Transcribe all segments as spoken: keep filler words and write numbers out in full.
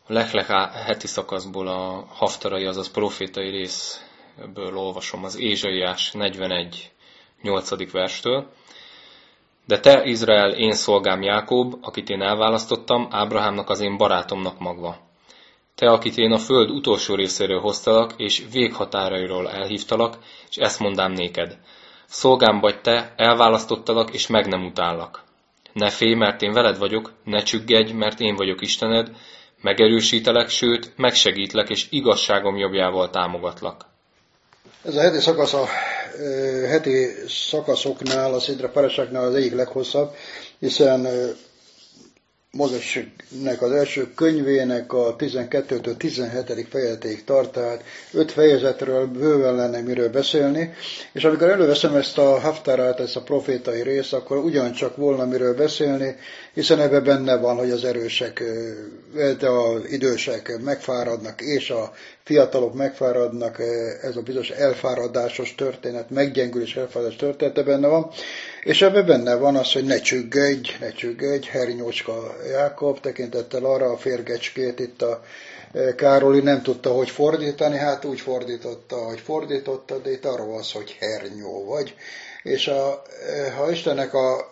A Lech-Lech heti szakaszból a haftarai, azaz profétai részből olvasom az Ézsaiás negyvenegy nyolcadik verstől. De te, Izrael, én szolgám Jákob, akit én elválasztottam, Ábrahámnak az én barátomnak magva. Te, akit én a föld utolsó részéről hoztalak, és véghatárairól elhívtalak, és ezt mondám néked. Szolgám vagy te, elválasztottalak, és meg nem utállak. Ne félj, mert én veled vagyok, ne csüggedj, mert én vagyok Istened, megerősítelek, sőt, megsegítlek, és igazságom jobbjával támogatlak. Ez a heti szakasz a e, heti szakaszoknál, a Szidra Parásáknál az egyik leghosszabb, hiszen e, Mózesnek az első könyvének a tizenkettőtől tizenhetedik fejezetig tart, tehát öt fejezetről bőven lenne miről beszélni, és amikor előveszem ezt a Haftarát, ezt a profétai részt, akkor ugyancsak volna miről beszélni, hiszen ebben benne van, hogy az erősek, az idősek megfáradnak, és a fiatalok megfáradnak, ez a bizonyos elfáradásos történet, meggyengülés elfáradás története benne van, és ebben benne van az, hogy ne csüggedj, ne csüggedj, hernyócska Jákob, tekintettel arra a férgecskét itt a Károli nem tudta, hogy fordítani, hát úgy fordította, hogy fordította, de itt arról az, hogy hernyó vagy. És a, ha Istennek a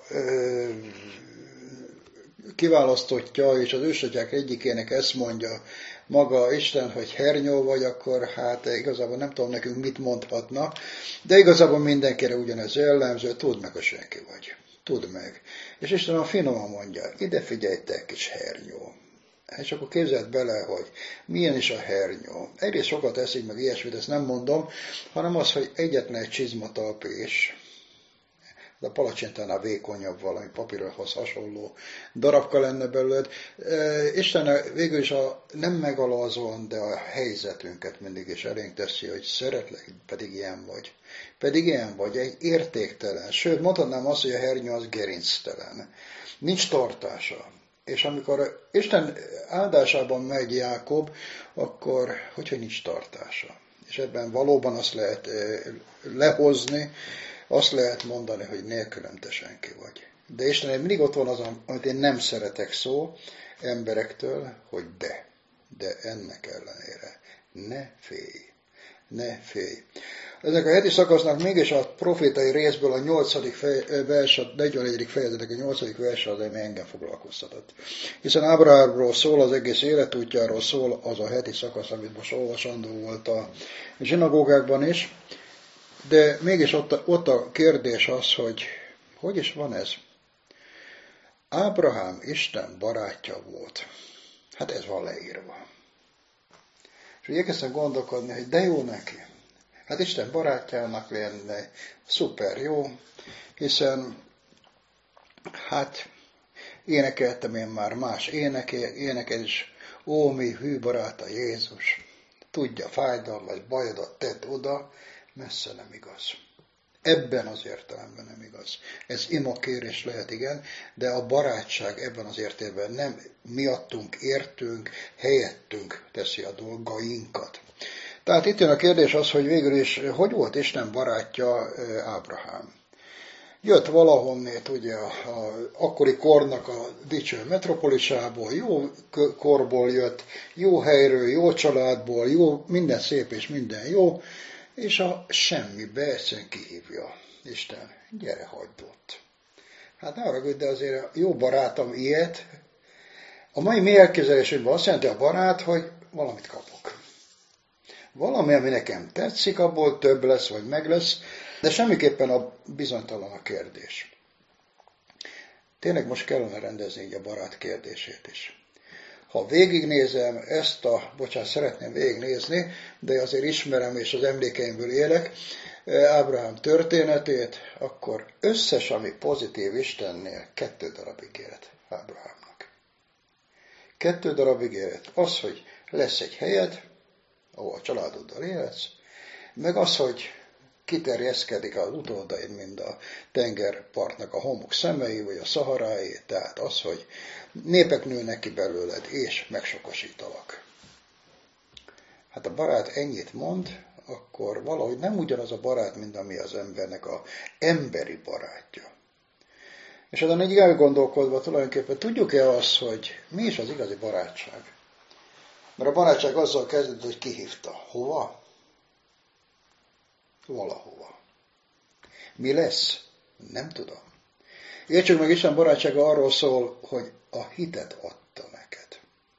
kiválasztottja, és az ősötyák egyikének ezt mondja maga Isten, hogy hernyó vagy, akkor hát igazából nem tudom nekünk mit mondhatna, de igazából mindenkire ugyanez jellemző, tudd meg, hogy senki vagy. Tudd meg. És Isten a finoman mondja, ide figyelj te, kis hernyó. És akkor képzeld bele, hogy milyen is a hernyó. Egyrészt sokat eszik, meg ilyesmit, ezt nem mondom, hanem az, hogy egyetlen egy csizmatalpés, de a palacsintánál vékonyabb valami papírhoz hasonló darabka lenne belőled. Isten végül is a, nem megalazóan, de a helyzetünket mindig is elénk teszi, hogy szeretlek, pedig ilyen vagy. Pedig ilyen vagy, egy értéktelen. Sőt, mondhatnám azt, hogy a hernyó az gerinctelen. Nincs tartása. És amikor Isten áldásában megy Jákob, akkor hogyha nincs tartása. És ebben valóban azt lehet lehozni, azt lehet mondani, hogy nélkülem te senki vagy. De Istenem mindig ott van az, amit én nem szeretek szó emberektől, hogy de. De ennek ellenére ne félj. Ne félj. Ezek a heti szakasznak mégis a profétai részből a nyolcadik vers, a negyvenegyedik fejezetek a nyolcadik vers az, ami engem foglalkoztatott. Hiszen Ábrahámról szól, az egész életútjáról szól az a heti szakasz, amit most olvasandó volt a zsinagógákban is. De mégis ott a, ott a kérdés az, hogy hogy is van ez? Ábrahám Isten barátja volt. Hát ez van leírva. És úgy elkezdtem gondolkodni, hogy de jó neki. Hát Isten barátjának lenne szuper jó, hiszen hát énekeltem én már más éneke, éneket is, ó, mi hű baráta Jézus, tudja fájdalmas bajodat tett oda, messze nem igaz. Ebben az értelemben nem igaz. Ez imakérés lehet, igen, de a barátság ebben az értelemben nem miattunk értünk, helyettünk teszi a dolgainkat. Tehát itt jön a kérdés az, hogy végül is, hogy volt Isten barátja Ábrahám? Jött valahonnét, ugye, a, a akkori kornak a dicső metropolisából, jó korból jött, jó helyről, jó családból, jó, minden szép és minden jó, és a semmibe egyszerűen kihívja Isten, gyere, hagyd ott. Hát ne haragudj, de azért a jó barátom ilyet, a mai mi elképzelésünkben azt jelenti a barát, hogy valamit kapok. Valami, ami nekem tetszik, abból több lesz, vagy meg lesz, de semmiképpen a bizonytalan a kérdés. Tényleg most kellene rendezni így a barát kérdését is. Ha végignézem ezt a, bocsánat, szeretném végignézni, de azért ismerem és az emlékeimből élek, Ábrahám történetét, akkor összes, ami pozitív Istennél, kettő darab ígéret Ábrahámnak. Kettő darab ígéret. Az, hogy lesz egy helyed, ahol a családoddal élsz, meg az, hogy kiterjeszkedik az utódaid, mint a tengerpartnak a homok szemei, vagy a szaharái, tehát az, hogy népek nőnek ki belőled, és megsokosítalak. Hát a barát ennyit mond, akkor valahogy nem ugyanaz a barát, mint ami az embernek a emberi barátja. És ezen egy elgondolkodva tulajdonképpen tudjuk-e azt, hogy mi is az igazi barátság? Mert a barátság azzal kezdődött, hogy kihívta. Hova? Valahova. Mi lesz? Nem tudom. Értsük meg, Isten barátsága arról szól, hogy a hitet adta neked.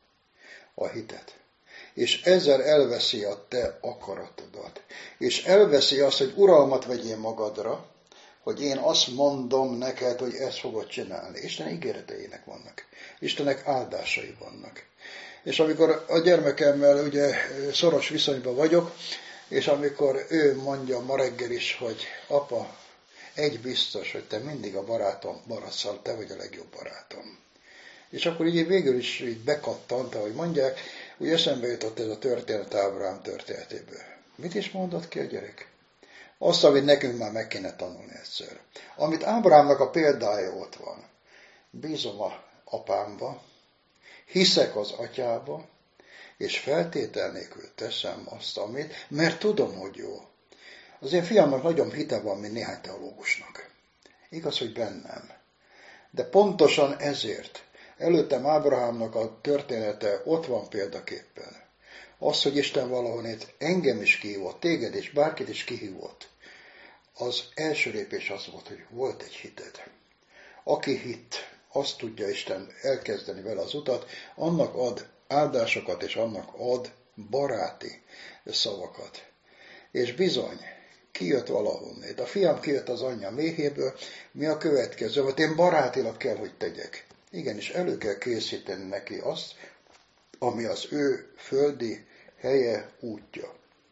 A hitet. És ezzel elveszi a te akaratodat. És elveszi azt, hogy uralmat vegyél magadra, hogy én azt mondom neked, hogy ezt fogod csinálni. Isten ígéreteinek vannak. Istenek áldásai vannak. És amikor a gyermekemmel ugye szoros viszonyban vagyok, és amikor ő mondja ma reggel is, hogy apa, egy biztos, hogy te mindig a barátom maradsz, te vagy a legjobb barátom. És akkor így végül is így bekattant, ahogy mondják, úgy eszembe jutott ez a történet Ábrahám történetéből. Mit is mondott ki a gyerek? Azt, amit nekünk már meg kéne tanulni egyszer. Amit Ábrahámnak a példája ott van. Bízom a apámba, hiszek az atyába, és feltétel nélkül teszem azt, amit, mert tudom, hogy jó. Az én fiamnak nagyobb hite van, mint néhány teológusnak. Igaz, hogy bennem. De pontosan ezért előttem Ábrahámnak a története ott van példaképpen. Az, hogy Isten valahonnét engem is kihívott, téged is, bárkit is kihívott, az első lépés az volt, hogy volt egy hited. Aki hitt, azt tudja Isten elkezdeni vele az utat, annak ad áldásokat, és annak ad baráti szavakat. És bizony, kijött valahonnét. A fiam kijött az anyja méhéből, mi a következő? Vagy én barátilag kell, hogy tegyek. Igenis, elő kell készíteni neki azt, ami az ő földi helye, útja.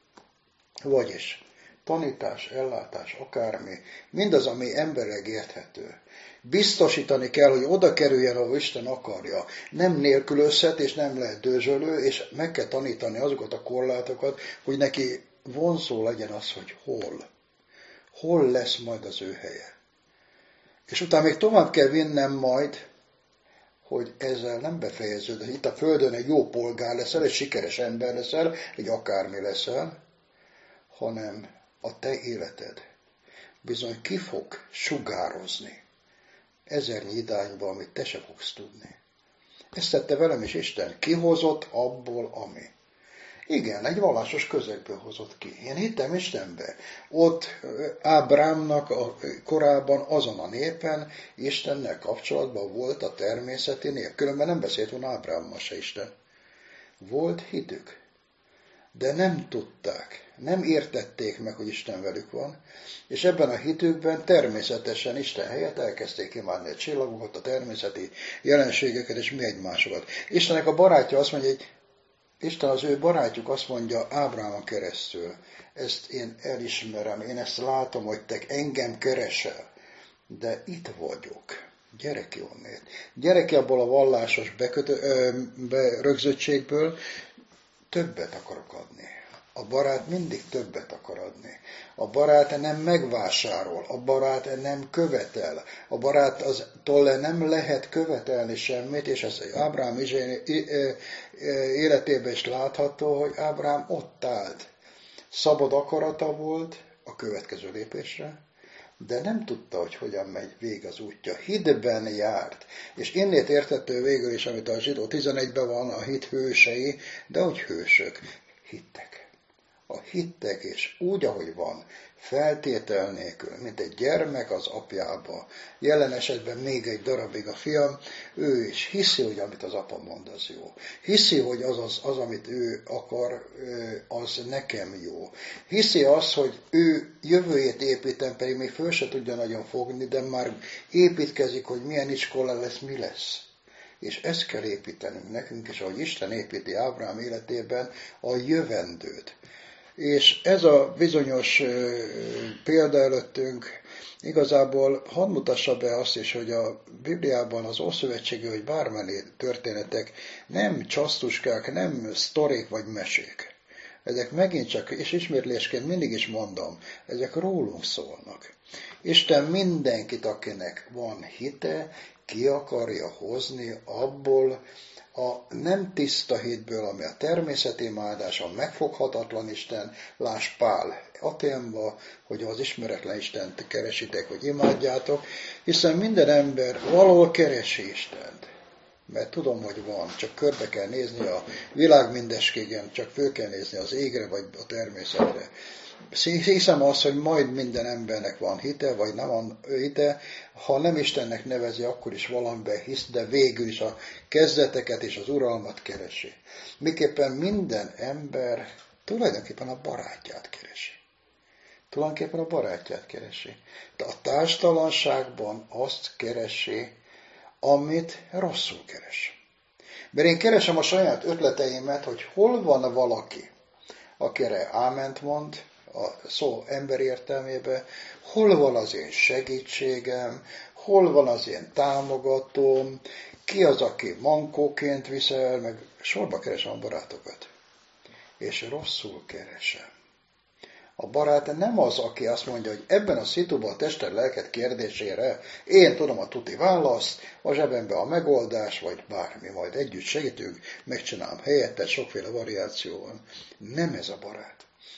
Vagyis tanítás, ellátás, akármi, mindaz, ami emberileg érthető. Biztosítani kell, hogy oda kerüljen, ahol Isten akarja. Nem nélkülözhet, és nem lehet dőzsölő, és meg kell tanítani azokat a korlátokat, hogy neki vonzó legyen az, hogy hol. Hol lesz majd az ő helye. És utána még tovább kell vinnem majd, hogy ezzel nem befejeződik. Itt a Földön egy jó polgár leszel, egy sikeres ember leszel, egy akármi leszel, hanem a te életed bizony ki fog sugározni ezernyi irányba, amit te se fogsz tudni. Ezt tette velem is Isten. Kihozott abból, ami. Igen, egy vallásos közegből hozott ki. Én hittem Istenbe. Ott Ábrámnak a, korábban azon a népen Istennel kapcsolatban volt a természeti nép. Különben nem beszélt volna Ábrámmal se Isten. Volt hitük. De nem tudták, nem értették meg, hogy Isten velük van, és ebben a hitükben természetesen Isten helyett elkezdték imádni a csillagokat, a természeti jelenségeket, és mi egymásokat. Istennek a barátja azt mondja, hogy Isten az ő barátjuk azt mondja Ábrámon keresztül, ezt én elismerem, én ezt látom, hogy te engem keresel, de itt vagyok. Gyere ki onnét. Gyere ki abból a vallásos bekötö, ö, berögzöttségből, többet akarok adni. A barát mindig többet akar adni. A barát nem megvásárol, a barát nem követel. A baráttól nem lehet követelni semmit, és ez Ábrám életében is látható, hogy Ábrám ott állt. Szabad akarata volt a következő lépésre, de nem tudta, hogy hogyan megy végig az útja. Hitben járt. És innét értető végül is, amit a zsidó tizenegyben van, a hit hősei, de hogy hősök, hittek. A hittek, és úgy, ahogy van, feltétel nélkül, mint egy gyermek az apjába, jelen esetben még egy darabig a fiam, ő is hiszi, hogy amit az apa mond, az jó. Hiszi, hogy az, az, az amit ő akar, az nekem jó. Hiszi azt, hogy ő jövőjét építem, pedig még föl se tudja nagyon fogni, de már építkezik, hogy milyen iskola lesz, mi lesz. És ezt kell építenünk nekünk, és ahogy Isten építi Ábrám életében a jövendőt. És ez a bizonyos példa előttünk igazából hadd mutassa be azt is, hogy a Bibliában az Ószövetségi, hogy bármely történetek nem csasztuskák, nem sztorik vagy mesék. Ezek megint csak, és ismétlésként mindig is mondom, ezek rólunk szólnak. Isten mindenkit, akinek van hite, ki akarja hozni abból, a nem tiszta hitből, ami a természeti imádás, a megfoghatatlan Isten, láss Pál Athénba, hogy az ismeretlen Istent keresitek, hogy imádjátok, hiszen minden ember valahol keresi Istent. Mert tudom, hogy van, csak körbe kell nézni a világ mindeskégen, csak föl kell nézni az égre, vagy a természetre. Hiszem azt, hogy majd minden embernek van hite, vagy nem van hite, ha nem Istennek nevezi, akkor is valamiben hisz, de végül is a kezdeteket és az uralmat keresi. Miképpen minden ember tulajdonképpen a barátját keresi. Tulajdonképpen a barátját keresi. De a társtalanságban azt keresi, amit rosszul keres. Mert én keresem a saját ötleteimet, hogy hol van valaki, akire áment mond, a szó ember értelmében, hol van az én segítségem, hol van az én támogatóm, ki az, aki mankóként visel, meg sorba keresem a barátokat. És rosszul keresem. A barát nem az, aki azt mondja, hogy ebben a szituban a tested lelked kérdésére én tudom a tuti választ, a zsebembe a megoldás, vagy bármi, majd együtt segítünk, megcsinálom helyette, sokféle variáció van. Nem ez a barát.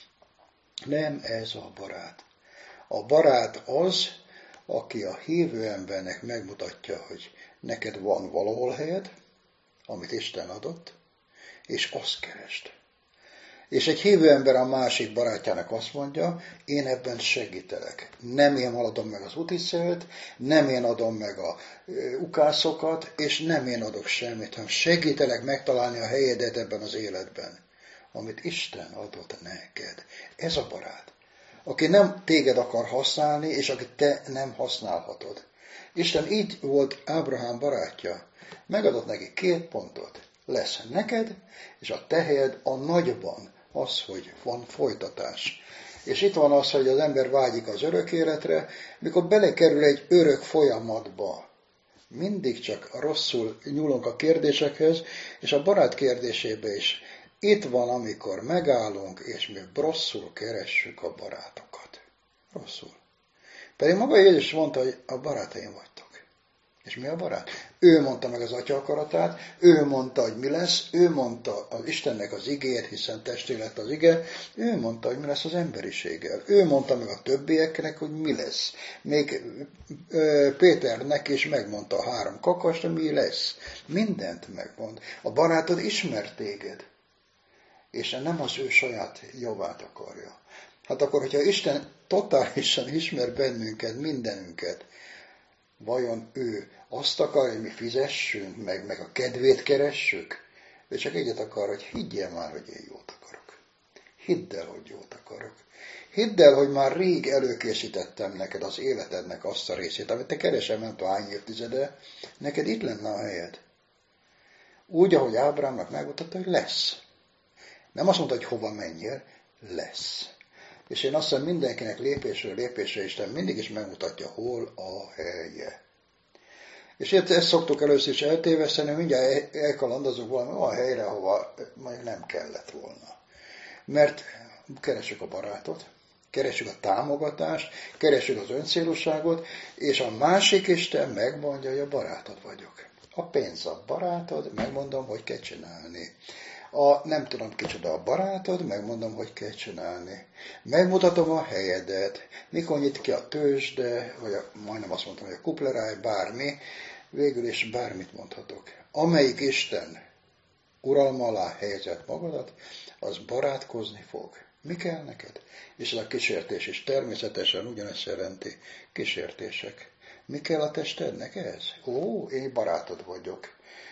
Nem ez a barát. A barát az, aki a hívő embernek megmutatja, hogy neked van valahol helyed, amit Isten adott, és azt keresd. És egy hívő ember a másik barátjának azt mondja, én ebben segítelek. Nem én haladom meg az útiszélt, nem én adom meg a ukászokat, és nem én adok semmit, hanem segítelek megtalálni a helyedet ebben az életben, amit Isten adott neked. Ez a barát, aki nem téged akar használni, és akit te nem használhatod. Isten így volt Ábrahám barátja. Megadott neki két pontot. Lesz neked, és a te helyed a nagyban az, hogy van folytatás. És itt van az, hogy az ember vágyik az örök életre, mikor belekerül egy örök folyamatba. Mindig csak rosszul nyúlunk a kérdésekhez, és a barát kérdésébe is. Itt van, amikor megállunk, és mi rosszul keressük a barátokat. Rosszul. Pedig maga Jézus mondta, hogy a barátaim vagytok. És mi a barát? Ő mondta meg az Atya akaratát, ő mondta, hogy mi lesz, ő mondta az Istennek az igéjét, hiszen testé lett az ige, ő mondta, hogy mi lesz az emberiséggel. Ő mondta meg a többieknek, hogy mi lesz. Még ö, Péternek is megmondta a három kakast, hogy mi lesz. Mindent megmond. A barátod ismer téged, és nem az ő saját javát akarja. Hát akkor, hogyha Isten totálisan ismer bennünket, mindenünket, vajon ő azt akar, hogy mi fizessünk, meg, meg a kedvét keressük? Ő csak egyet akar, hogy higgyél már, hogy én jót akarok. Hidd el, hogy jót akarok. Hidd el, hogy már rég előkészítettem neked az életednek azt a részét, amit te keresel, nem tudom hány évtizede, neked itt lenne a helyed. Úgy, ahogy Ábrámnak megmutatta, hogy lesz. Nem azt mondta, hogy hova menjél, lesz. És én azt hiszem, mindenkinek lépésről lépésre Isten mindig is megmutatja, hol a helye. És ezt, ezt szoktuk először is eltéveszteni, mindjárt elkalandozunk valami olyan helyre, ahova mondjuk nem kellett volna. Mert keressük a barátot, keressük a támogatást, keressük az öncélúságot, és a másik Isten megmondja, hogy a barátod vagyok. A pénz a barátod, megmondom, hogy kell csinálni. A nem tudom kicsoda a barátod, megmondom, hogy kell csinálni. Megmutatom a helyedet, mikor nyit ki a tőzsde, vagy a, majdnem azt mondtam, hogy a kupleráj, bármi, végül is bármit mondhatok. Amelyik Isten uralma alá helyezett magadat, az barátkozni fog. Mi kell neked? És ez a kísértés is természetesen ugyanezt jelenti kísértések. Mi kell a testednek ez? Ó, én barátod vagyok.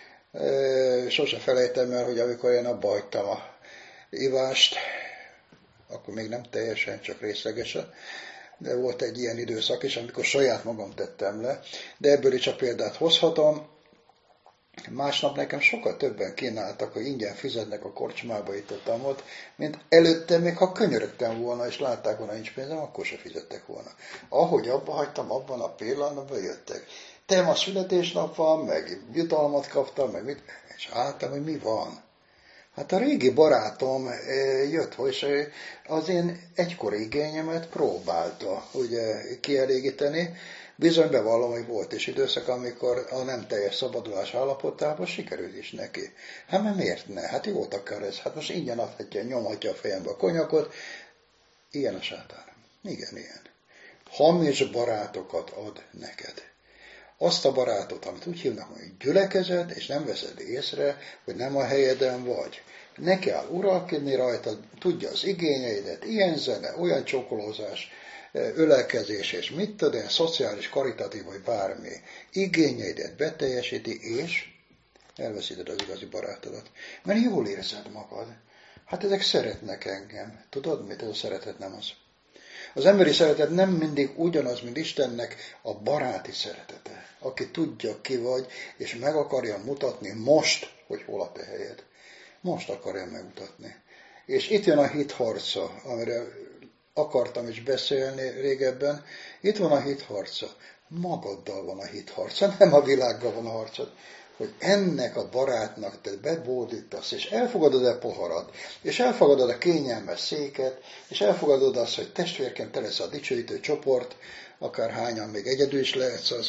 Sose felejtem el, hogy amikor én abba hagytam a ivást, akkor még nem teljesen, csak részlegesen, de volt egy ilyen időszak is, amikor saját magam tettem le, de ebből is a példát hozhatom. Másnap nekem sokkal többen kínáltak, hogy ingyen fizetnek a korcsmába, itt ott, ott, mint előtte, még ha könyörögtem volna, és látták volna, nincs pénzem, akkor se fizettek volna. Ahogy abba hagytam, abban a pillanatban jöttek. Te ma születésnap van, meg jutalmat kaptam, meg mit, és álltam, hogy mi van. Hát a régi barátom jött, és az én egykori igényemet próbálta ugye, kielégíteni. Bizony bevallom, hogy volt is időszak, amikor a nem teljes szabadulás állapotában sikerült is neki. Hát mert miért ne? Hát jót akar ez. Hát most ingyen adhatja, nyomhatja a fejembe a konyakot. Ilyen a sátán. Igen, ilyen. Hamis barátokat ad neked. azt a barátot, amit úgy hívnak, hogy gyülekezet, és nem veszed észre, hogy nem a helyeden vagy. Ne kell uralkodni rajta, tudja az igényeidet, ilyen zene, olyan csokolózás, ölelkezés, és mit tudom, szociális, karitatív, vagy bármi. Igényeidet beteljesíti, és elveszíted az igazi barátodat. Mert jól érzed magad. Hát ezek szeretnek engem. Tudod mit? Ez a szeretet nem az. Az emberi szeretet nem mindig ugyanaz, mint Istennek a baráti szeretete. Aki tudja, ki vagy, és meg akarja mutatni most, hogy hol a te helyed. Most akarja megmutatni. És itt jön a hit harca, amire akartam is beszélni régebben. Itt van a hit harca. Magaddal van a hit harca, nem a világgal van a harcod. Hogy ennek a barátnak te bebódítasz, és elfogadod a poharat, és elfogadod a kényelmes széket, és elfogadod azt, hogy testvérként te lesz a dicsőítő csoport, akár hányan még egyedül is lehetsz az,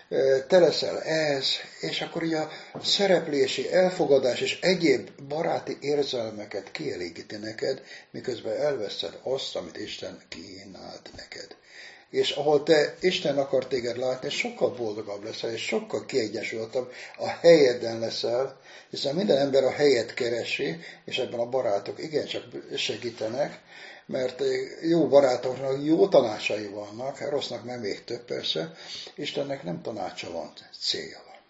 te leszel ez, és akkor így a szereplési, elfogadás és egyéb baráti érzelmeket kielégíti neked, miközben elveszed azt, amit Isten kínált neked. És ahol te Isten akar téged látni, sokkal boldogabb leszel, és sokkal kiegyensúlyozottabb, a helyeden leszel, hiszen minden ember a helyet keresi, és ebben a barátok igencsak segítenek, mert jó barátoknak jó tanácsai vannak, rossznak nem még több persze, Istennek nem tanácsa van, célja van.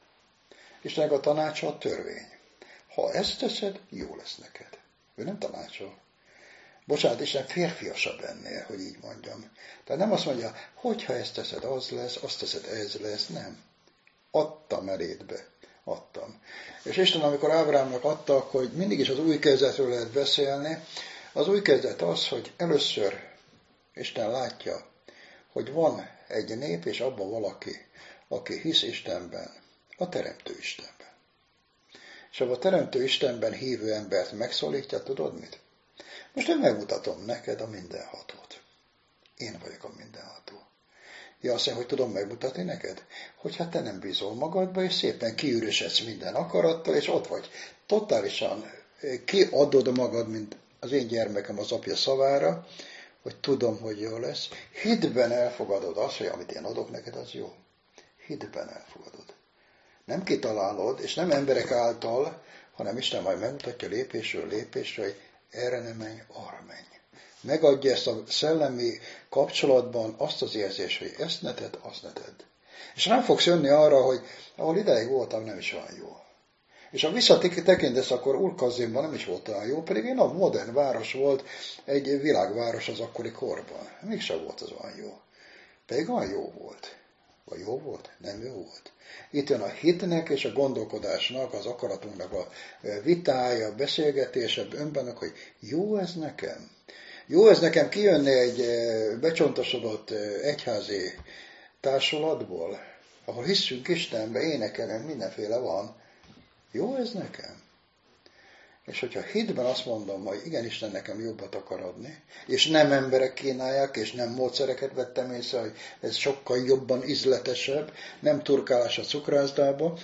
Istennek a tanácsa a törvény. Ha ezt teszed, jó lesz neked. Ő nem tanácsol. Bocsánat, Isten férfiasabb ennél, hogy így mondjam. Tehát nem azt mondja, hogyha ezt teszed, az lesz, azt teszed, ez lesz, nem. Adtam elédbe. Adtam. És Isten, amikor Ábrámnak adta, hogy mindig is az új kezdetről lehet beszélni, az új kezdet az, hogy először Isten látja, hogy van egy nép, és abban valaki, aki hisz Istenben, a Teremtő Istenben. És abban a Teremtő Istenben hívő embert megszólítja, tudod mit? Most én megmutatom neked a mindenhatót. Én vagyok a mindenható. Ja, azt mondja, hogy tudom megmutatni neked? Hogyha te nem bízol magadba, és szépen kiürösedsz minden akarattal, és ott vagy. Totálisan kiadod magad, mint az én gyermekem az apja szavára, hogy tudom, hogy jó lesz. Hitben elfogadod azt, hogy amit én adok neked, az jó. Hitben elfogadod. Nem kitalálod, és nem emberek által, hanem Isten majd megmutatja lépésről lépésre, hogy erre nem menj, arra menj. Megadja ezt a szellemi kapcsolatban azt az érzést, hogy ezt ne tedd, azt ne tedd. És nem fogsz jönni arra, hogy ahol ideig voltam, nem is olyan jó. És ha visszatekintesz, akkor Úr-Kazzinban nem is volt olyan jó, pedig én a modern város volt, egy világváros az akkori korban. Mégsem volt az olyan jó. Pedig olyan jó volt. Vagy jó volt? Nem jó volt. Itt jön a hitnek és a gondolkodásnak, az akaratunknak a vitája, a beszélgetése önben, hogy jó ez nekem. Jó ez nekem kijönni egy becsontosodott egyházi társulatból, ahol hiszünk Istenbe, énekelünk, mindenféle van. Jó ez nekem? És hogyha hitben azt mondom, hogy igen, Isten nekem jobbat akar adni, és nem emberek kínálják, és nem módszereket vettem észre, hogy ez sokkal jobban ízletesebb, nem turkálás a cukrászdába,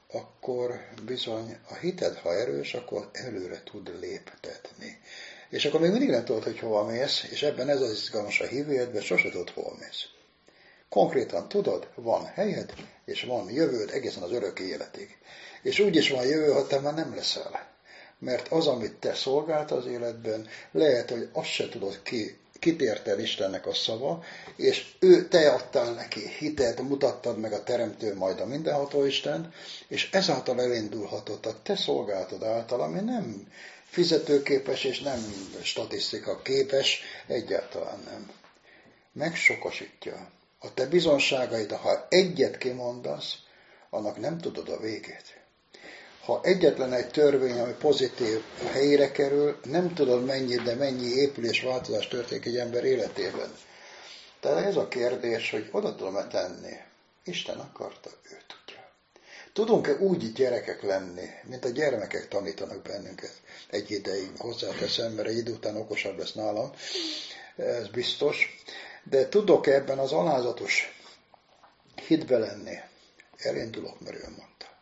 akkor bizony a hited, ha erős, akkor előre tud léptetni. És akkor még mindig nem tudod, hogy hova mész, és ebben ez az izgalmas a hívőjedben, sose tudod, hol mész. Konkrétan tudod, van helyed, és van jövőd egészen az örök életig. És úgy is van jövő, ha te már nem leszel. Mert az, amit te szolgált az életben, lehet, hogy azt se tudod ki, kitért el Istennek a szava, és ő, te adtál neki hitet, mutattad meg a Teremtő, majd a mindenható Isten, és ezáltal elindulhatott a te szolgáltad által, ami nem fizetőképes, és nem statisztika képes, egyáltalán nem. Megsokosítja. A te bizonságaid, ha egyet kimondasz, annak nem tudod a végét. Ha egyetlen egy törvény, ami pozitív helyére kerül, nem tudod mennyi, de mennyi épülés, változás történik egy ember életében. Tehát ez a kérdés, hogy oda tudom-e tenni. Isten akarta, ő tudja. Tudunk-e úgy gyerekek lenni, mint a gyermekek tanítanak bennünket? Egy ideig hozzáteszem, mert egy idő után okosabb lesz nálam, ez biztos. De tudok-e ebben az alázatos hitbe lenni? Elindulok, mert ő mondta.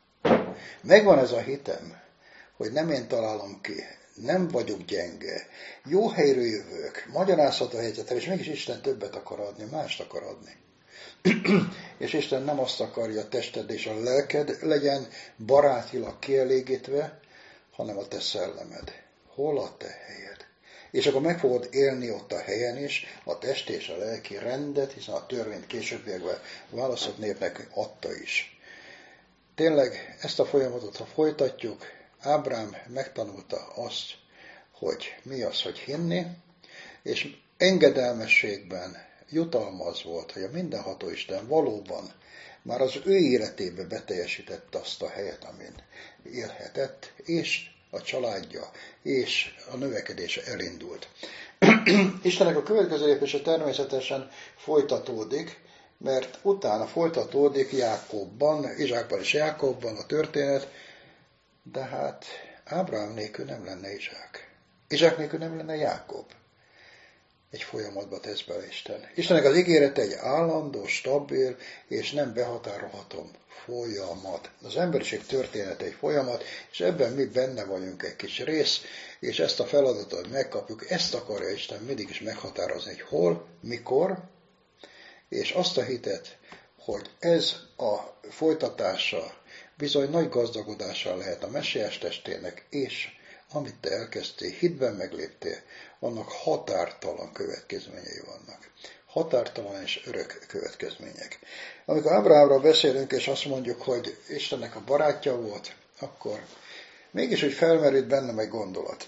Megvan ez a hitem, hogy nem én találom ki, nem vagyok gyenge, jó helyről jövök, magyarázható helyzetel, és mégis Isten többet akar adni, mást akar adni. És Isten nem azt akarja, a tested és a lelked legyen barátilag kielégítve, hanem a te szellemed. Hol a te helyed? És akkor meg fogod élni ott a helyen is a test és a lelki rendet, hiszen a törvényt későbbiekben választott népnek adta is. Tényleg ezt a folyamatot, ha folytatjuk, Ábrám megtanulta azt, hogy mi az, hogy hinni, és engedelmességben jutalmaz volt, hogy a mindenható Isten valóban már az ő életébe beteljesítette azt a helyet, amin élhetett, és a családja és a növekedése elindult. Istennek a következő lépése természetesen folytatódik, mert utána folytatódik Jákobban, Izsákban és Jákobban a történet, de hát Ábrahám nélkül nem lenne Izsák. Izsák nélkül nem lenne Jákob. Egy folyamatba tesz bele Isten. Istennek az ígérete egy állandó, stabil és nem behatárolható folyamat. Az emberiség története egy folyamat, és ebben mi benne vagyunk egy kis rész, és ezt a feladatot megkapjuk, ezt akarja Isten mindig is meghatározni, hogy hol, mikor, és azt a hitet, hogy ez a folytatása bizony nagy gazdagodással lehet a messiás testének, és amit te elkezdtél, hitben megléptél, annak határtalan következményei vannak. Határtalan és örök következmények. Amikor Ábrahámról beszélünk, és azt mondjuk, hogy Istennek a barátja volt, akkor mégis úgy felmerült bennem egy gondolat.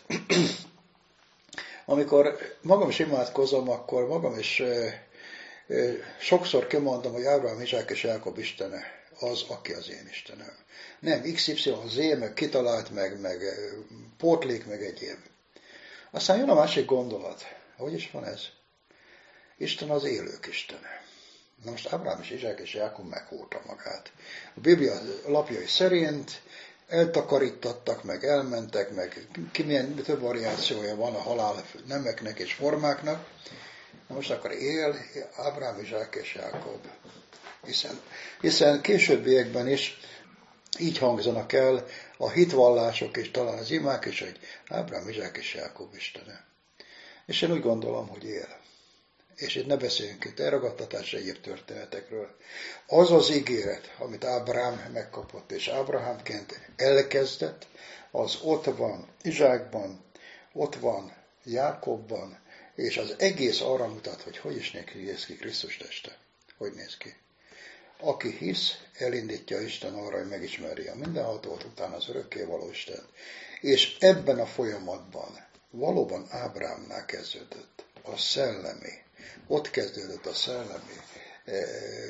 Amikor magam is imádkozom, akkor magam is e, e, sokszor kimondom, hogy Ábrahám, Izsák és Jákob Istene az, aki az én Istenem. Nem iksz ipszilon zé, meg kitalált, meg, meg pótlék, meg egyéb. Aztán jön a másik gondolat. Hogy is van ez? Isten az élők Istene. Na most Ábrahám és Izsák és Jákob meghúrta magát. A Biblia lapjai szerint eltakarítattak, meg elmentek, meg ki milyen több variációja van a halál nemeknek és formáknak. Na most akkor él Ábrahám, Izsák és Jákob. Hiszen, hiszen későbbiekben is így hangzanak el a hitvallások és talán az imák is, hogy Ábrahám, Izsák és Jákob Istene. És én úgy gondolom, hogy él. És itt ne beszéljünk itt elragadtatás egyéb történetekről. Az az ígéret, amit Ábrahám megkapott, és Ábrahámként elkezdett, az ott van Izsákban, ott van Jákobban, és az egész arra mutat, hogy hogy is néz ki Krisztus teste. Hogy néz ki? Aki hisz, elindítja Isten arra, hogy megismerje a mindenhatót, utána az örökkévaló Isten. És ebben a folyamatban valóban Ábrámnál kezdődött a szellemi, ott kezdődött a szellemi e,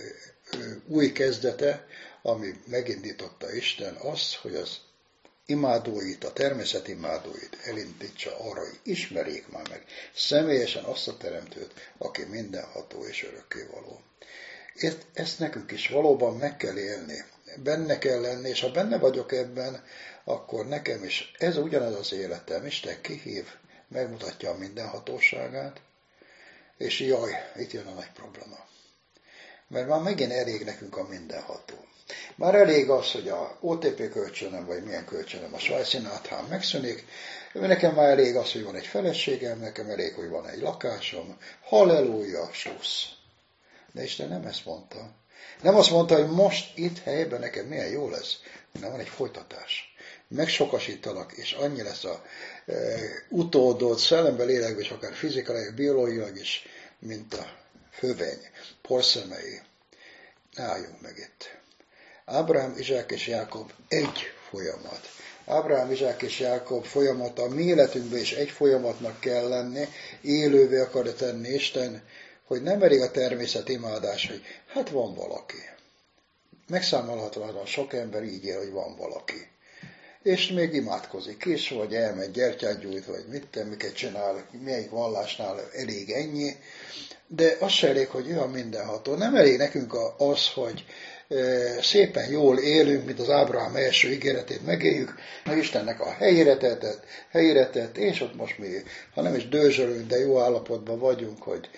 új kezdete, ami megindította Isten azt, hogy az imádóit, a természet imádóit elindítsa arra, hogy ismerjék már meg személyesen azt a teremtőt, aki mindenható és örökkévaló. Ezt nekünk is valóban meg kell élni, benne kell lenni, és ha benne vagyok ebben, akkor nekem is ez ugyanaz az életem. Isten kihív, megmutatja a mindenhatóságát, és jaj, itt jön a nagy probléma. Mert már megint elég nekünk a mindenható. Már elég az, hogy a o té pé kölcsönöm, vagy milyen kölcsönöm, a svájci náthám megszűnik, nekem már elég az, hogy van egy feleségem, nekem elég, hogy van egy lakásom, halleluja, slusz. De Isten nem ezt mondta. Nem azt mondta, hogy most itt helyben nekem milyen jó lesz, hanem van egy folytatás. Megsokasítalak, és annyi lesz a e, utódot szellemben, lélekben, és akár fizikailag, biológiailag is, mint a fővény, porszemei. Ne álljunk meg itt. Ábrahám, Izsák és Jákob egy folyamat. Ábrahám, Izsák és Jákob folyamata a mi életünkben is egy folyamatnak kell lenni, élővé akarja tenni Isten, hogy nem elég a természet imádás, hogy hát van valaki. Megszámolhatatlan sok ember így él, hogy van valaki. És még imádkozik is, vagy elmegy gyertyát gyújt, vagy mit te, miket csinál, melyik vallásnál elég ennyi. De az se elég, hogy ő a mindenható. Nem elég nekünk az, hogy szépen jól élünk, mint az Ábrahám első ígéretét megéljük, meg Istennek a helyére tett, helyére tett, és ott most mi, ha nem is dőzsölünk, de jó állapotban vagyunk, hogy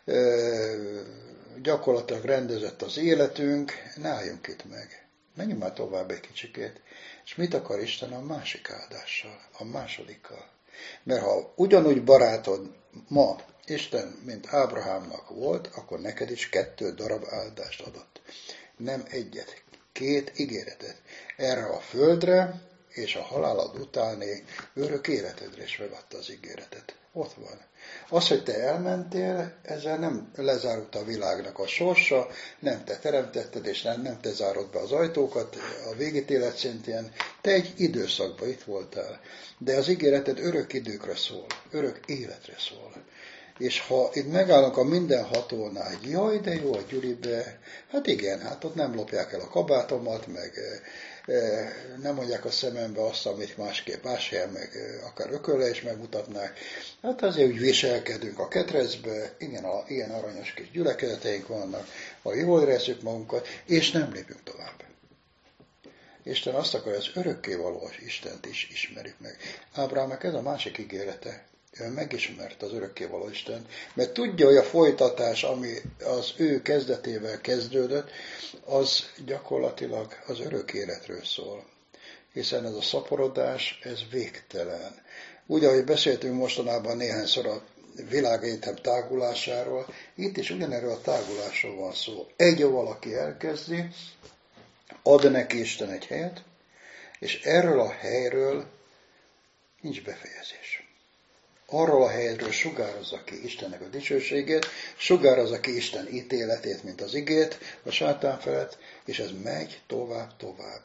gyakorlatilag rendezett az életünk, ne álljunk itt meg. Menjünk már tovább egy kicsikét. És mit akar Isten a másik áldással, a másodikkal? Mert ha ugyanúgy barátod ma Isten, mint Ábrahámnak volt, akkor neked is kettő darab áldást adott. Nem egyet, két ígéretet. Erre a földre és a halálad utáni örök életedre is megadta az ígéretet. Ott van. Az, hogy te elmentél, ezzel nem lezárult a világnak a sorsa, nem te teremtetted, és nem, nem te zárod be az ajtókat a végítélet szintjén, te egy időszakban itt voltál. De az ígéreted örök időkre szól, örök életre szól. És ha itt megállunk a mindenhatónál, hogy jaj, de jó a Gyuribe, hát igen, hát ott nem lopják el a kabátomat, meg nem mondják a szemembe azt, amit másképp más helyen, meg akár ökölle is megmutatnák. Hát azért úgy viselkedünk a ketrecbe, igen, a, ilyen aranyos kis gyülekezeteink vannak, ha jól érezzük magunkat, és nem lépünk tovább. Isten azt akar, hogy az örökkévalós Istent is ismerjük meg. Ábrahámnak ez a másik ígérete. Ő megismerte az örökkévaló Istent, mert tudja, hogy a folytatás, ami az ő kezdetével kezdődött, az gyakorlatilag az örök életről szól. Hiszen ez a szaporodás, ez végtelen. Úgy, ahogy beszéltünk mostanában néhányszor a világegyetem tágulásáról, itt is ugyanerről a tágulásról van szó. Egy valaki elkezdi, ad neki Isten egy helyet, és erről a helyről nincs befejezés. Arról a helyről sugározza ki Istennek a dicsőségét, sugározza ki Isten ítéletét, mint az igét, a sátán felett, és ez megy tovább, tovább.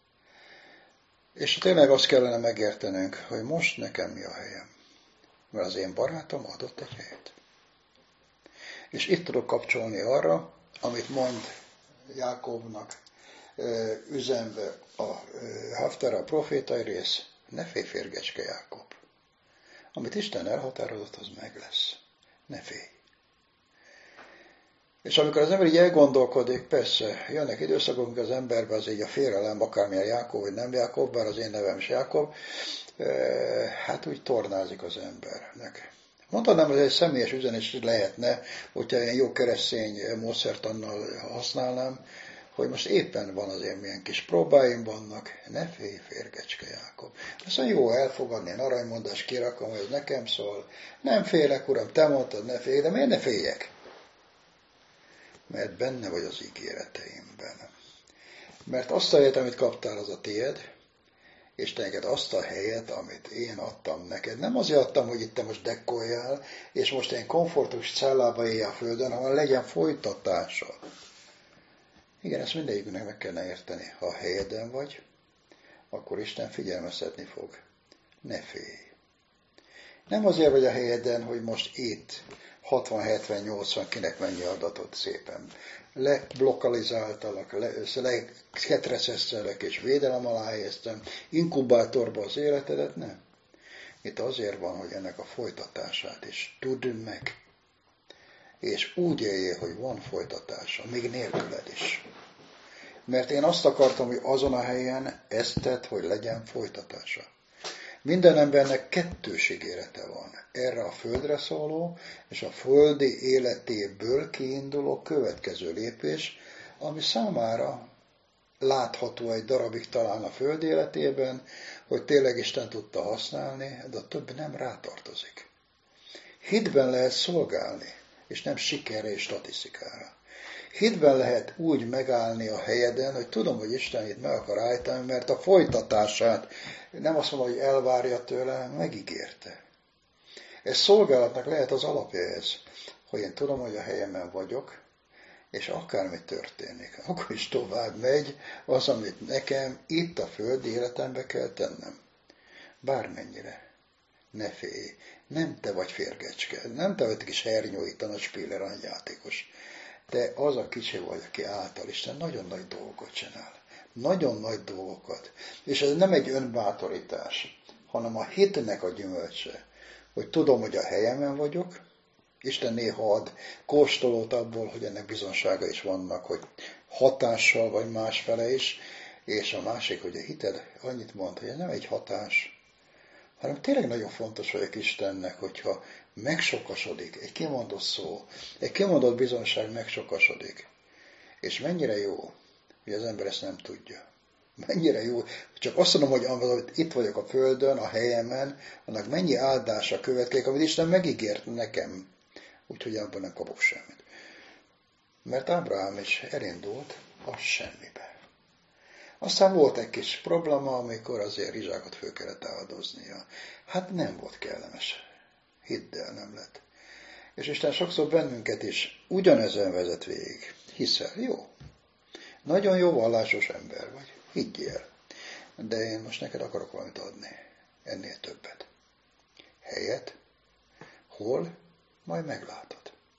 És tényleg azt kellene megértenünk, hogy most nekem mi a helyem. Mert az én barátom adott egy helyet. És itt tudok kapcsolni arra, amit mond Jákobnak üzenve a Haftara, a profétai rész, ne félj, férgecske Jákob. Amit Isten elhatározott, az meg lesz. Ne félj. És amikor az ember így elgondolkodik, persze, jönnek időszakok, amikor az emberben az így a félelem, akármilyen Jákob, vagy nem Jákob, bár az én nevem is Jákob, hát úgy tornázik az embernek. Mondanám, hogy egy személyes üzenet lehetne, hogyha ilyen jó keresztény módszertannal használnám, hogy most éppen van azért milyen kis próbáim vannak, ne félj, férgecske Jákob. Azt mondja, jó, elfogadni, én aranymondást kirakom, hogy ez nekem szól. Nem félek, uram, te mondtad, ne félj, de miért ne féljek? Mert benne vagy az ígéreteimben. Mert azt a helyet, amit kaptál, az a tiéd, és te neked azt a helyet, amit én adtam neked. Nem azért adtam, hogy itt te most dekkoljál, és most én komfortos cellába élj a földön, hanem legyen folytatása. Igen, ezt mindegyikünknek meg kellene érteni. Ha a helyeden vagy, akkor Isten figyelmeztetni fog. Ne félj. Nem azért vagy a helyeden, hogy most itt hatvan, hetven, nyolcvan kinek mennyi adatot szépen leblokalizáltalak, leketrecesztelek és védelem alá helyeztem, inkubátorba az életedet, nem. Itt azért van, hogy ennek a folytatását is tudd meg. És úgy éljél, hogy van folytatása, még nélküled is. Mert én azt akartam, hogy azon a helyen ezt tett, hogy legyen folytatása. Minden embernek kettős ígérete van. Erre a földre szóló, és a földi életéből kiinduló következő lépés, ami számára látható egy darabig talán a föld életében, hogy tényleg Isten tudta használni, de a többi nem rátartozik. Hitben lehet szolgálni, és nem sikerre és statisztikára. Hitben lehet úgy megállni a helyeden, hogy tudom, hogy Isten itt meg akar állítani, mert a folytatását nem azt mondom, hogy elvárja tőle, megígérte. Ez szolgálatnak lehet az alapja ez, hogy én tudom, hogy a helyemen vagyok, és akármi történik, akkor is tovább megy az, amit nekem itt a földi életembe kell tennem. Bármennyire. Ne félj. Nem te vagy férgecske, nem te vagy kis hernyói tanácspiller játékos. Te az a kicsi vagy, aki által Isten nagyon nagy dolgokat csinál. Nagyon nagy dolgokat. És ez nem egy önbátorítás, hanem a hitnek a gyümölcse, hogy tudom, hogy a helyemen vagyok, Isten néha ad kóstolót abból, hogy ennek bizonsága is vannak, hogy hatással vagy másfele is, és a másik, hogy a hited annyit mond, hogy ez nem egy hatás, hanem tényleg nagyon fontos vagyok Istennek, hogyha megsokasodik, egy kimondott szó, egy kimondott bizonság megsokasodik. És mennyire jó, hogy az ember ezt nem tudja. Mennyire jó. Csak azt mondom, hogy amit itt vagyok a földön, a helyemen, annak mennyi áldása következik, amit Isten megígért nekem. Úgyhogy abban nem kapok semmit. Mert Ábrahám is elindult a semmibe. Aztán volt egy kis probléma, amikor azért Izsákot föl kellett áldoznia. Hát nem volt kellemes. Hidd el, nem lett. És Isten sokszor bennünket is ugyanezen vezet végig. Hiszel, jó. Nagyon jó vallásos ember vagy. Higgyél. De én most neked akarok valamit adni. Ennél többet. Helyet. Hol? Majd meglátod.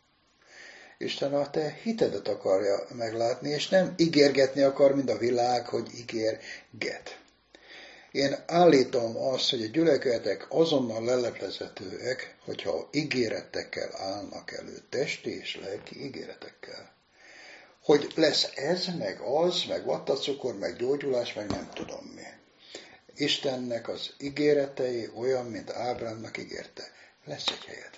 Isten a te hitedet akarja meglátni, és nem ígérgetni akar, mint a világ, hogy ígérget. Én állítom azt, hogy a gyülekezetek azonnal leleplezetőek, hogyha ígéretekkel állnak elő, testi és lelki ígéretekkel. Hogy lesz ez, meg az, meg vattacukor, meg gyógyulás, meg nem tudom mi. Istennek az ígéretei olyan, mint Ábrámnak ígérte. Lesz egy helyed.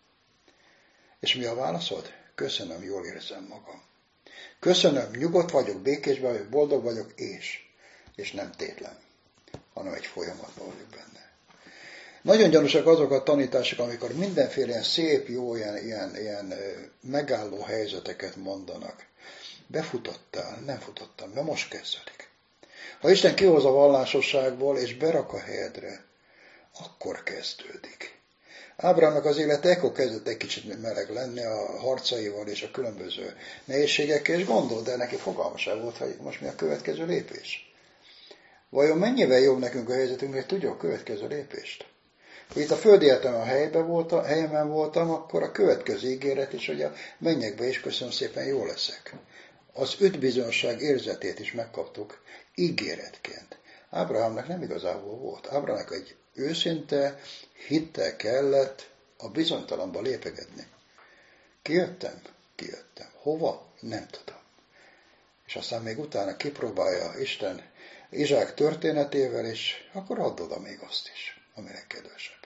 És mi a válaszod? Köszönöm, jól érzem magam. Köszönöm, nyugodt vagyok, békésben vagyok, boldog vagyok, és, és nem tétlen, hanem egy folyamatban vagyok benne. Nagyon gyanúsak azok a tanítások, amikor mindenféle ilyen szép, jó, ilyen, ilyen, ilyen megálló helyzeteket mondanak. Befutottál, nem futottam, de most kezdődik. Ha Isten kihoz a vallásosságból, és berak a helyedre, akkor kezdődik. Ábrámnak az élete ekkor kezdett egy kicsit meleg lenni a harcaival és a különböző nehézségekkel, és gondolt, de neki fogalma sem volt, hogy most mi a következő lépés. Vajon mennyivel jobb nekünk a helyzetünk, hogy tudjuk a következő lépést? Ha itt a földi életem a helyben voltam, helyemen voltam, akkor a következő ígéret is, hogy a mennyekbe is köszönöm szépen, jól leszek. Az ötbizonyosság érzetét is megkaptuk ígéretként. Ábrahámnak nem igazából volt. Ábrahámnak egy őszinte hittel kellett a bizonytalanba lépegetni. Kijöttem? Kijöttem. Hova? Nem tudom. És aztán még utána kipróbálja Isten Izsák történetével, és akkor add oda még azt is, ami legkedvesebb.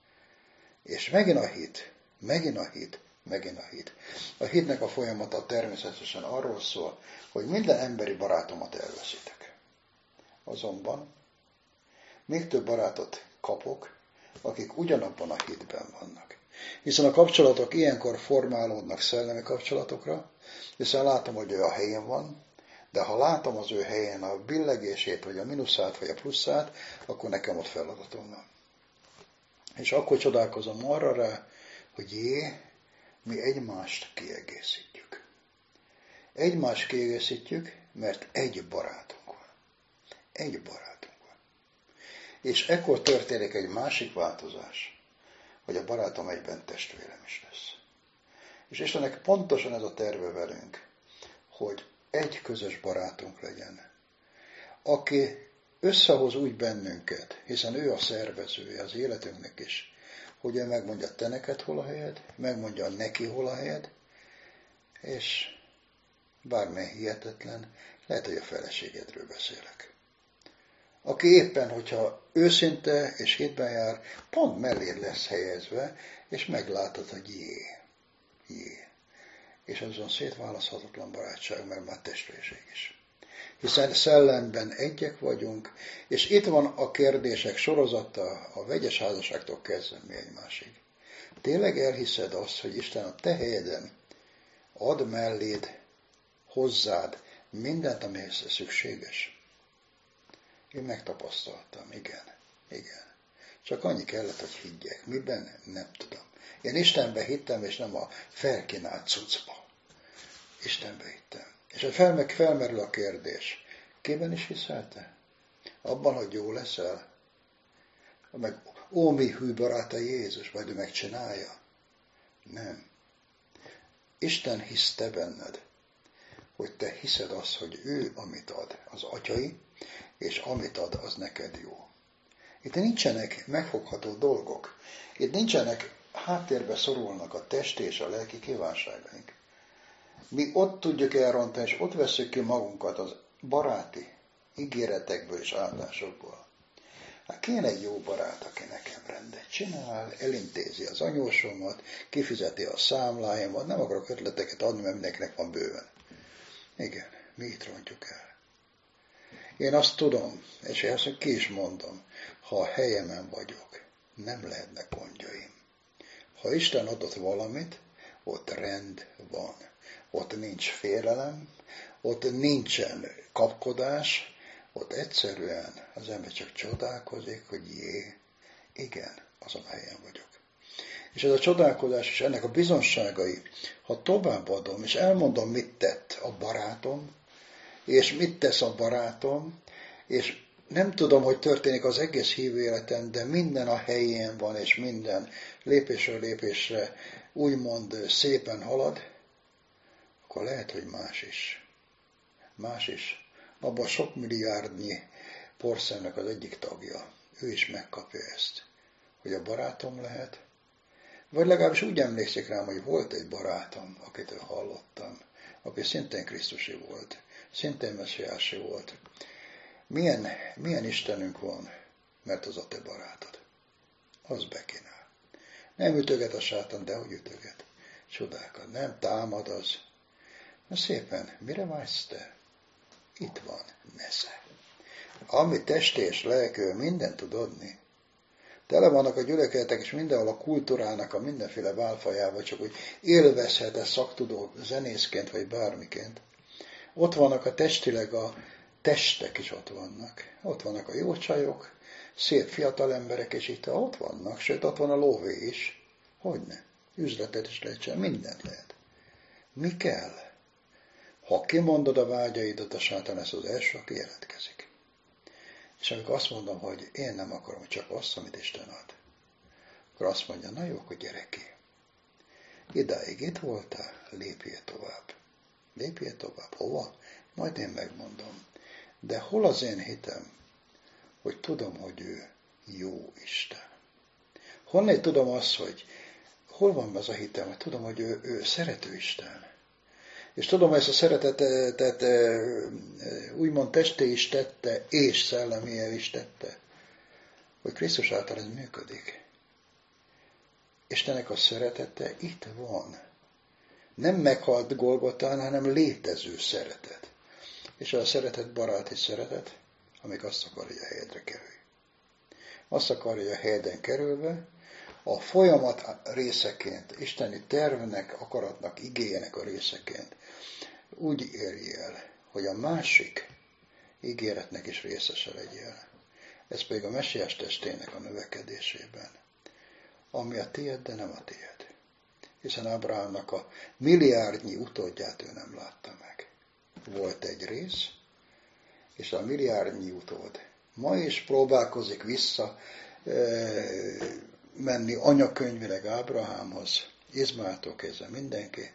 És megint a hit, megint a hit, megint a hit. A hitnek a folyamata természetesen arról szól, hogy minden emberi barátomat elveszítek. Azonban még több barátot kapok, akik ugyanabban a hitben vannak. Hiszen a kapcsolatok ilyenkor formálódnak szellemi kapcsolatokra, hiszen látom, hogy ő a helyén van, de ha látom az ő helyén a billegését, vagy a mínuszát, vagy a pluszát, akkor nekem ott feladatom van. És akkor csodálkozom arra rá, hogy jé, mi egymást kiegészítjük. Egymást kiegészítjük, mert egy barátunk van. Egy barátunk van. És ekkor történik egy másik változás, hogy a barátom egyben testvérem is lesz. És Istennek pontosan ez a terve velünk, hogy egy közös barátunk legyen, aki összehoz úgy bennünket, hiszen ő a szervezője az életünknek is, hogy ő megmondja te neked hol a helyed, megmondja neki hol a helyed, és bármely hihetetlen, lehet, hogy a feleségedről beszélek. Aki éppen, hogyha őszinte és hitben jár, pont mellé lesz helyezve, és meglátod, hogy jé, jé. És azon szétválaszthatatlan barátság, mert már testvérség is. Hiszen szellemben egyek vagyunk, és itt van a kérdések sorozata a vegyes házasságtól kezdve mi egymásig. Tényleg elhiszed azt, hogy Isten a te helyeden ad melléd, hozzád mindent, amihez szükséges? Én megtapasztaltam, igen, igen. Csak annyi kellett, hogy higgyek. Miben? Nem tudom. Én Istenbe hittem, és nem a felkínált cuccba. Istenbe hittem. És fel meg felmerül a kérdés. Kiben is hiszel te? Abban, hogy jó leszel? Meg, ó, mi hű baráta Jézus, majd ő megcsinálja? Nem. Isten hisz te benned, hogy te hiszed azt, hogy ő, amit ad, az atyai, és amit ad, az neked jó. Itt nincsenek megfogható dolgok. Itt nincsenek, háttérbe szorulnak a testi és a lelki kívánságaink. Mi ott tudjuk elrontani, és ott veszük ki magunkat az baráti ígéretekből és áldásokból. Hát kéne egy jó barát, aki nekem rendet csinál, elintézi az anyósomat, kifizeti a számláimat, nem akarok ötleteket adni, mert mindenkinek van bőven. Igen, mi itt rontjuk el. Én azt tudom, és ezt ki is mondom, ha a helyemen vagyok, nem lehetnek gondjaim. Ha Isten adott valamit, ott rend van. Ott nincs félelem, ott nincsen kapkodás, ott egyszerűen az ember csak csodálkozik, hogy jé, igen, azon a helyen vagyok. És ez a csodálkozás és ennek a bizonságai, ha továbbadom, és elmondom, mit tett a barátom, és mit tesz a barátom, és nem tudom, hogy történik az egész hívő életem, de minden a helyén van, és minden lépésről lépésre úgymond szépen halad, akkor lehet, hogy más is. Más is. Abban sok milliárdnyi porszemnek az egyik tagja. Ő is megkapja ezt. Hogy a barátom lehet, vagy legalábbis úgy emlékszik rám, hogy volt egy barátom, akitől hallottam, aki szintén Krisztusi volt, szintén messiási volt. Milyen, milyen Istenünk van, mert az a te barátod. Az bekínál. Nem ütöget a sátán, de hogy ütöget. Csodálkod. Nem támad az. Na szépen, mire vágysz te? Itt van, nesze. Ami testi és lelkül mindent tud adni. Tele vannak a gyülekezetek, és mindenhol a kultúrának a mindenféle válfajával, csak hogy élvezhet-e szaktudó zenészként, vagy bármiként. Ott vannak a testileg a testek is ott vannak. Ott vannak a jó csajok, szép fiatal emberek, és itt ott vannak, sőt, ott van a lóvé is. Hogyne? Üzletet is lehet csinálni, mindent lehet. Mi kell? Ha kimondod a vágyaidat, a sátán lesz az első, aki jelentkezik. És amikor azt mondom, hogy én nem akarom csak azt, amit Isten ad, akkor azt mondja, na jó, akkor gyere ki. Idáig itt voltál, lépjél tovább. Lépjél tovább. Hova? Majd én megmondom. De hol az én hitem, hogy tudom, hogy ő jó Isten? Honnan tudom azt, hogy hol van az a hitem, hogy tudom, hogy ő, ő szerető Isten? És tudom, hogy ezt a szeretetet úgymond testé is tette, és szellemével is tette, hogy Krisztus által ez működik. Istennek a szeretete itt van. Nem meghalt Golgotán, hanem létező szeretet. És a szeretet baráti szeretet, amik azt akarja, hogy a helyedre kerülj. Azt akarja, hogy a helyeden kerülve, a folyamat részeként, isteni tervnek, akaratnak, igéjének a részeként úgy érj el, hogy a másik ígéretnek is részese legyél. Ez pedig a messiás testének a növekedésében, ami a tiéd, de nem a tiéd. Hiszen Ábrahámnak a milliárdnyi utódját ő nem látta meg. Volt egy rész, és a milliárdnyi utód ma is próbálkozik vissza e, menni anyakönyvileg Ábrahámhoz, Izmaeltól kezdve mindenki,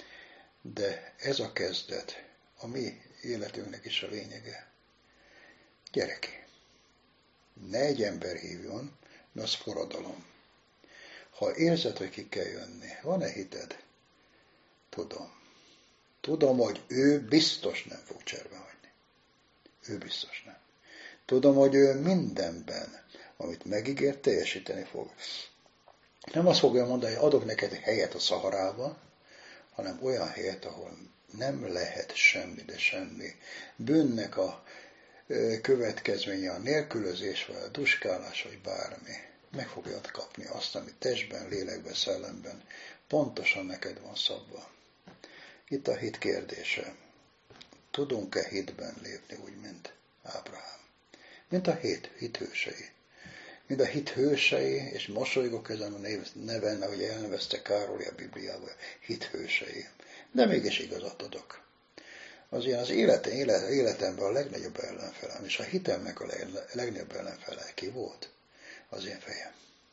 de ez a kezdet, a mi életünknek is a lényege. Gyere ki! Ne egy ember hívjon, mert az forradalom. Ha érzed, hogy ki kell jönni, van-e hited? Tudom. Tudom, hogy ő biztos nem fog cserbe hagyni. Ő biztos nem. Tudom, hogy ő mindenben, amit megígért, teljesíteni fog. Nem azt fogja mondani, hogy adok neked helyet a Szaharába, hanem olyan helyet, ahol nem lehet semmi, de semmi. Bűnnek a következménye a nélkülözés, vagy a duskálás, vagy bármi. Meg fogja kapni azt, ami testben, lélekben, szellemben pontosan neked van szabva. Itt a hit kérdése. Tudunk-e hitben lépni úgy, mint Ábrahám? Mint a hit, hit hősei. Mint a hit hősei, és mosolygok ezen a neven, ahogy elnevezte Károly a Bibliában, hit hősei. De mégis igazat adok. Az ilyen az életen, élet, életemben a legnagyobb ellenfelem, és a hitemnek a legnagyobb ellenfele ki volt? Az én fejem.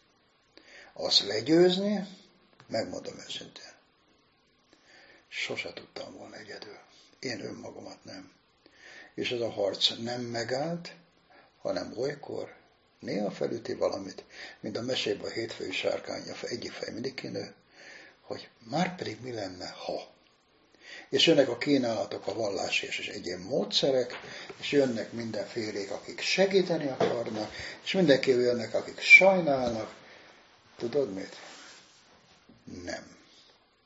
Azt legyőzni, megmondom őszintén, sose tudtam volna egyedül. Én önmagamat nem. És ez a harc nem megállt, hanem olykor néha felüti valamit, mint a mesében a hétfői sárkány, egyik fej mindig kinő, hogy már pedig mi lenne, ha. És jönnek a kínálatok, a vallási és egyéb módszerek, és jönnek mindenfélék, akik segíteni akarnak, és mindenki jönnek, akik sajnálnak. Tudod mit? Nem.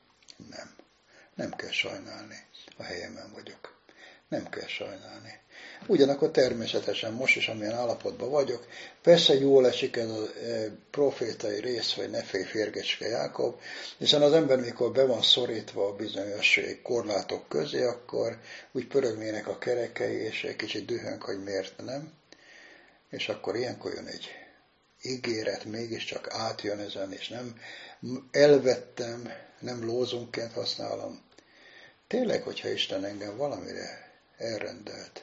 Nem. Nem kell sajnálni. A helyemen vagyok. Nem kell sajnálni. Ugyanakkor természetesen most is, amilyen állapotban vagyok, persze jól esik ez a profétai rész, hogy ne félj férgecske Jákob, hiszen az ember, mikor be van szorítva a bizonyos korlátok közé, akkor úgy pörögnének a kerekei, és egy kicsit dühönk, hogy miért nem. És akkor ilyenkor jön egy ígéret, mégiscsak átjön ezen, és nem elvettem, nem lózunkként használom. Tényleg, hogyha Isten engem valamire elrendelt,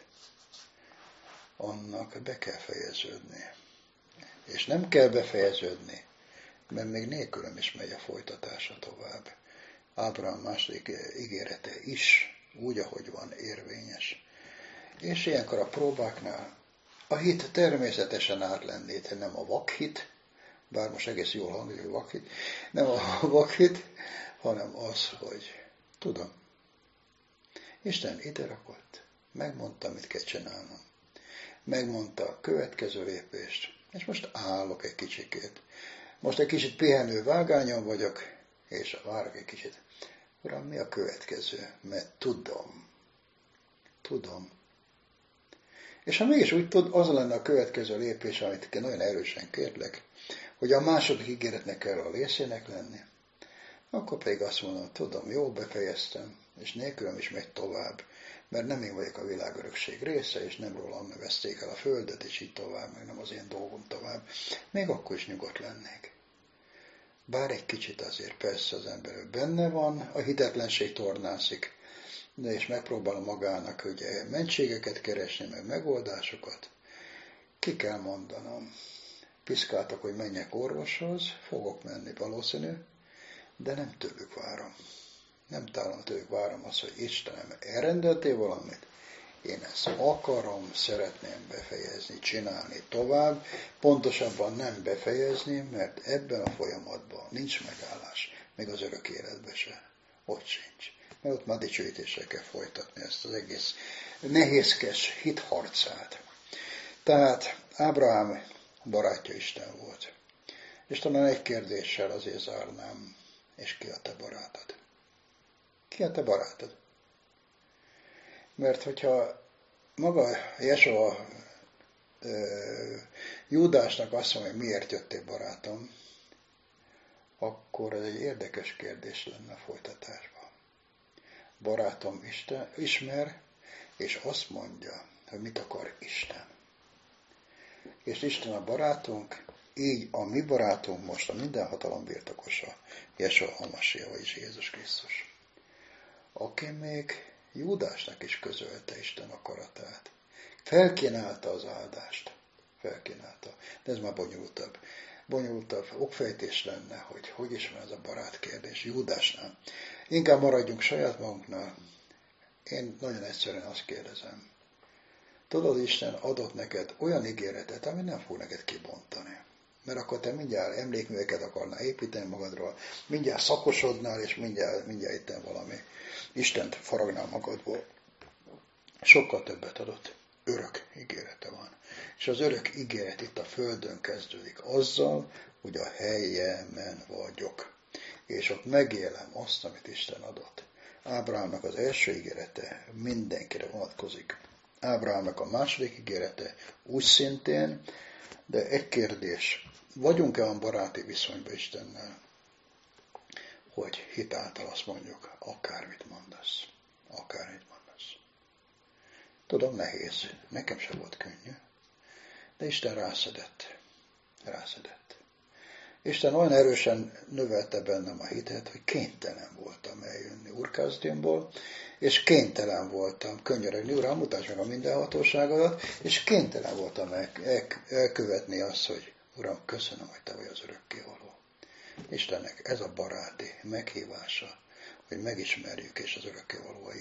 annak be kell fejeződni. És nem kell befejeződni, mert még nélkülem is megy a folytatása tovább. Ábrahám második ígérete is úgy, ahogy van, érvényes. És ilyenkor a próbáknál a hit természetesen átlendít, nem a vakhit, bár most egész jól hangzik, hogy vakhit, nem a vakhit, hanem az, hogy tudom, Isten ide rakott, megmondta, mit kell csinálnom. Megmondta a következő lépést, és most állok egy kicsikét. Most egy kicsit pihenő vágányon vagyok, és várok egy kicsit. Uram, mi a következő? Mert tudom. Tudom. És ha mégis úgy tud, az lenne a következő lépés, amit nagyon erősen kérlek, hogy a második ígéretnek kell a részének lenni, akkor pedig azt mondom, tudom, jó, befejeztem, és nélkülem is megy tovább, mert nem én vagyok a világörökség része, és nem rólam nevezték el a földet, és így tovább, meg nem az én dolgom tovább. Még akkor is nyugodt lennék. Bár egy kicsit azért persze az ember benne van, a hitetlenség tornászik, de és megpróbál magának ugye mentségeket keresni, meg megoldásokat. Ki kell mondanom. Piszkáltak, hogy menjek orvoshoz, fogok menni valószínű, de nem tőlük várom. Nem talán tőlük várom azt, hogy Istenem, elrendeltél valamit, én ezt akarom, szeretném befejezni, csinálni tovább, pontosabban nem befejezni, mert ebben a folyamatban nincs megállás, még az örök életben se. Ott sincs. Mert ott már dicsőítéssel kell folytatni ezt az egész nehézkes hitharcát. Tehát Ábrahám barátja Isten volt. És talán egy kérdéssel azért zárnám, és ki a te barátod? Ki a te barátod? Mert hogyha maga Jesua Júdásnak azt mondja, hogy miért jöttél barátom, akkor ez egy érdekes kérdés lenne a folytatásban. Barátom Isten ismer, és azt mondja, hogy mit akar Isten. És Isten a barátunk, így a mi barátunk most a minden hatalom birtokosa, Jesua Hamasia, vagyis Jézus Krisztus. Aki még Júdásnak is közölte Isten akaratát. Felkínálta az áldást. Felkínálta. De ez már bonyolultabb. Bonyolultabb okfejtés lenne, hogy hogy is van ez a barát kérdés Júdásnál. Inkább maradjunk saját magunknál. Én nagyon egyszerűen azt kérdezem. Tudod, Isten adott neked olyan ígéretet, ami nem fog neked kibontani. Mert akkor te mindjárt emlékműveket akarnál építeni magadról, mindjárt szakosodnál, és mindjárt, mindjárt itten valami Istent faragnál magadból. Sokkal többet adott. Örök ígérete van. És az örök ígéret itt a földön kezdődik azzal, hogy a helyemen vagyok. És ott megélem azt, amit Isten adott. Ábrahámnak az első ígérete mindenkire vonatkozik. Ábrahámnak a második ígérete úgy szintén, de egy kérdés. Vagyunk-e olyan baráti viszonyban Istennel, hogy hitáltal azt mondjuk, akármit mondasz, akármit mondasz. Tudom, nehéz, nekem sem volt könnyű, de Isten rászedett, rászedett. Isten olyan erősen növelte bennem a hitet, hogy kénytelen voltam eljönni Urkászdiumból, és kénytelen voltam könyörögni, Uram, mutasd meg a mindenhatóságodat, és kénytelen voltam el, el, elkövetni azt, hogy Uram, köszönöm, hogy te vagy az örökkévaló. Istennek ez a baráti meghívása, hogy megismerjük, és az örökkévaló